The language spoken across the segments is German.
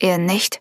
Ihr nicht?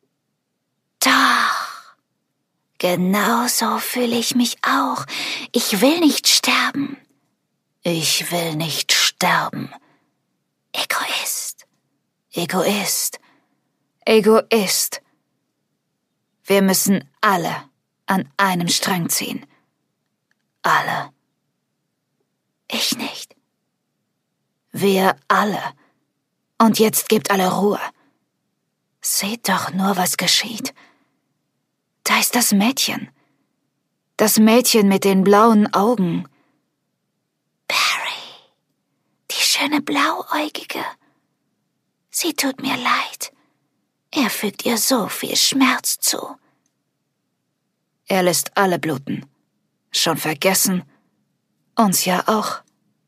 Doch. Genauso fühle ich mich auch. Ich will nicht sterben. Ich will nicht sterben. Egoist. Egoist. Egoist. Wir müssen alle an einem Strang ziehen. Alle. Ich nicht. Wir alle. Und jetzt gebt alle Ruhe. Seht doch nur, was geschieht. Da ist das Mädchen. Das Mädchen mit den blauen Augen. Barry. Die schöne Blauäugige. Sie tut mir leid. Er fügt ihr so viel Schmerz zu. Er lässt alle bluten. Schon vergessen? Uns ja auch.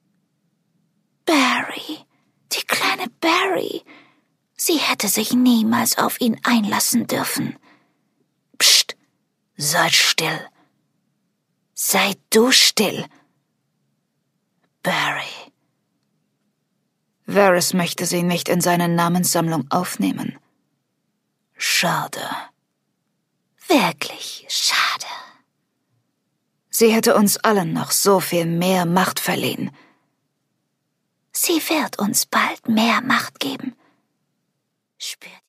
Barry, die kleine Barry. Sie hätte sich niemals auf ihn einlassen dürfen. Psst, seid still. Sei du still. Barry. Varys möchte sie nicht in seine Namenssammlung aufnehmen. Schade. Wirklich schade. Sie hätte uns allen noch so viel mehr Macht verliehen. Sie wird uns bald mehr Macht geben. Spürt